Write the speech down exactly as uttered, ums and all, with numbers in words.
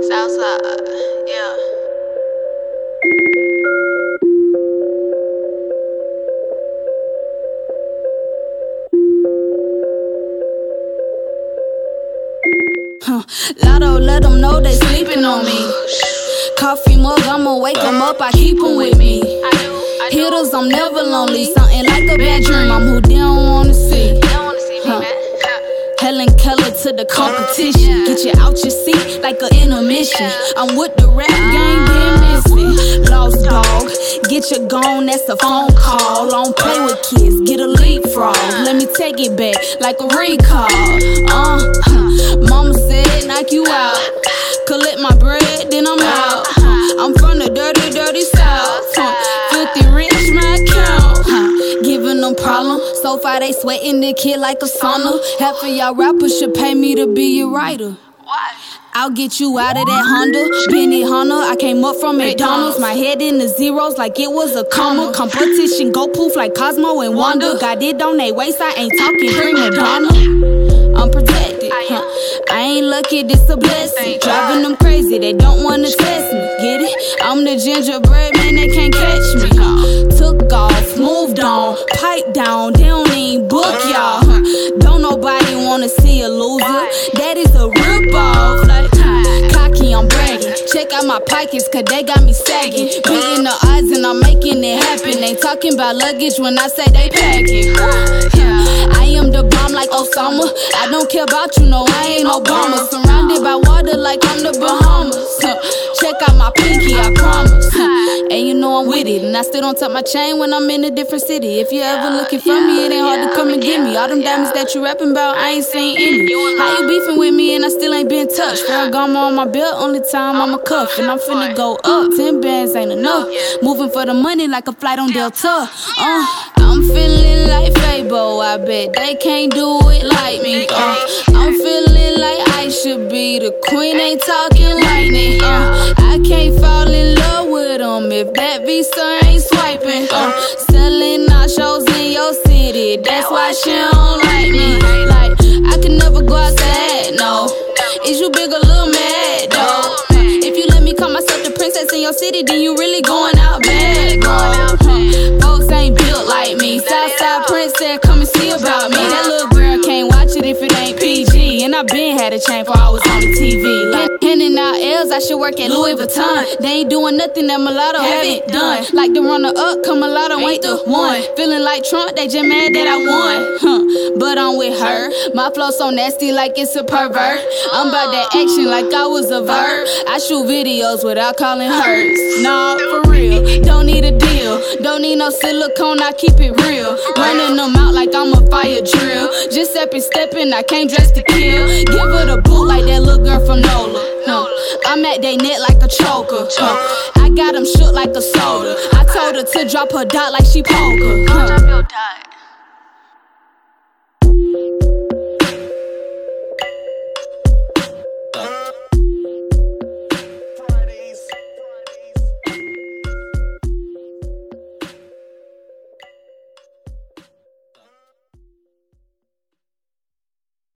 Southside, yeah. Huh. Lotto, let them know they sleeping on me. Coffee mug, I'ma wake them up, I keep them with me. Hitters, I'm never lonely. Something like a bad dream, I'm who they don't wanna see. Huh. Helen Keller to the competition. Get you out your seat like an intermission. I'm with the rap game, been missing. Lost dog, get you gone, that's a phone call. I don't play with kids, get a leapfrog. Let me take it back like a recall. Uh, huh. Mama said, knock you out. Collect my bread, then I'm out. Huh. I'm from the dirty, dirty south. Huh. Filthy rich, my account. Huh. Giving them problems. So far they sweating the kid like a sauna. Half of y'all rappers should pay me to be your writer. Why? I'll get you out of that Honda, Benny Honda. I came up from McDonald's, my head in the zeros like it was a comma. Competition go poof like Cosmo and Wanda. Got it on they waist, I ain't talking prima donna. I'm protected, huh? I ain't lucky, this a blessing. Driving them crazy, they don't wanna test me. Get it? I'm the gingerbread man, they can't catch me. Huh? Took off, moved on, pipe down, they don't even book y'all. Huh? Don't nobody wanna see a loser. That is a rip-off. Like, cocky, I'm bragging. Check out my pockets, cause they got me sagging. Beating the odds and I'm making it happen. Ain't talking about luggage when I say they packing. I am the bomb like Osama. I don't care about you, no, I ain't Obama. Surrounded by water like I'm the Bahamas. Check out my pinky, I promise. And you know I'm with it. And I still don't tuck my chain when I'm in a different city. If you ever looking for me, it ain't hard to come and get me. All them diamonds that you rapping about, I ain't seen any. How you beefing with me and I still ain't been touched? Ferragamo on my belt, only time I'm a cuff. And I'm finna go up, ten bands ain't enough. Moving for the money like a flight on Delta. Uh, I'm feeling like Fabo, I bet they can't do it like me. Uh, I'm feeling like I should be the queen, ain't talking lightning. Uh, I can't fall in love with them if that visa ain't swiping. Uh, selling out shows in your city, that's why she don't like me. Like, I can never go outside, no. Is you big or little mad, though? If you let me call myself the princess in your city, then you really going out bad, bro. Folks ain't built like me. Southside princess, come and see about me. That little girl can't watch it if it ain't P G. And I been had a chain before I was on the T V. Like, handing out L's, I should work at Louis Vuitton. They ain't doing nothing that Mulatto haven't done. Like the runner up, come Mulatto ain't the one. Feeling like Trump, they just mad that I won. Huh. But I'm with her. My flow so nasty like it's a pervert. I'm about that action like I was a verb. I shoot videos without calling hers. Nah, for real. Don't need a deal. Don't need no silicone, I keep it real. Running them out like I'm a fire drill. Just stepping, stepping, I can't dress to kill. Give her the boot like that little girl from Nola. Huh. I'm at they net like a choker. Huh. I got them shook like a soda. I told her to drop her dot like she poker. Drop your dot.